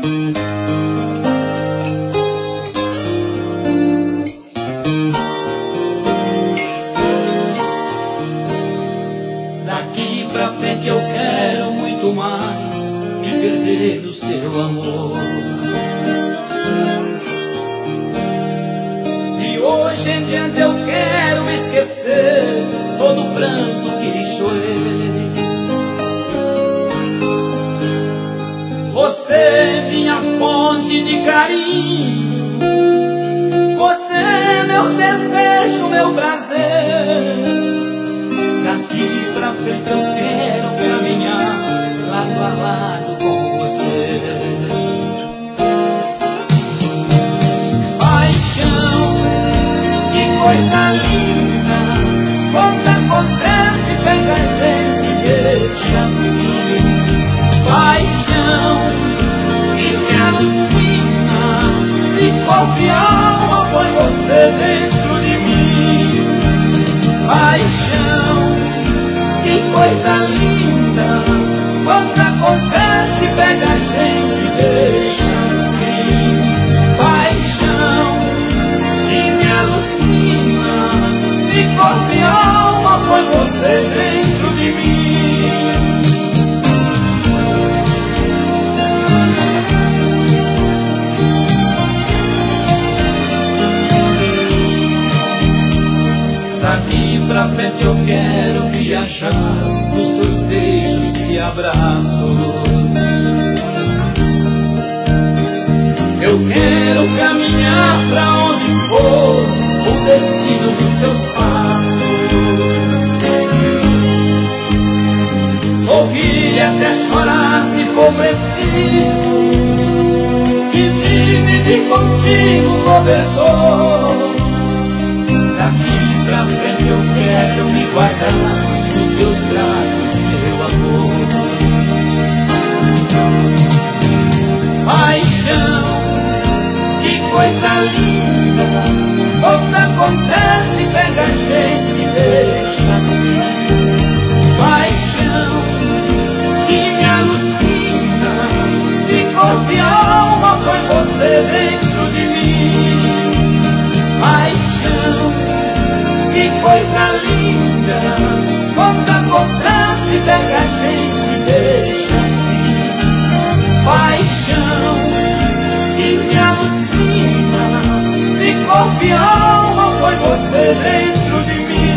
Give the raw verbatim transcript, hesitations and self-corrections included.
Daqui pra frente eu quero muito mais que perder o seu amor. De hoje em diante eu quero esquecer todo o pranto que chorei. Você, minha fonte de carinho, você é meu desejo, meu prazer. Daqui pra frente eu quero caminhar lado a lado com você. Paixão, que coisa linda, quando acontece pega a gente e deixa assim. Paixão, que me alucina, de corpo e alma põe você dentro de mim. Paixão, que coisa linda, quando acontece pega a gente e deixa assim. Paixão, que me alucina, de corpo e alma põe você dentro de mim. Daqui pra frente eu quero viajar nos seus beijos e abraços. Eu quero caminhar pra onde for o destino dos seus passos. Sorrir até chorar se for preciso, e dividir contigo o cobertor. Daqui pra frente eu quero me guardar nos teus braços, meu amor. Paixão, que coisa linda, quando acontece pega a gente e deixa assim. Paixão, que me alucina, de corpo e alma põe você dentro de mim. Paixão, que coisa linda, quando acontece pega a gente e deixa assim. Paixão, que me alucina, de corpo e alma põe você dentro de mim.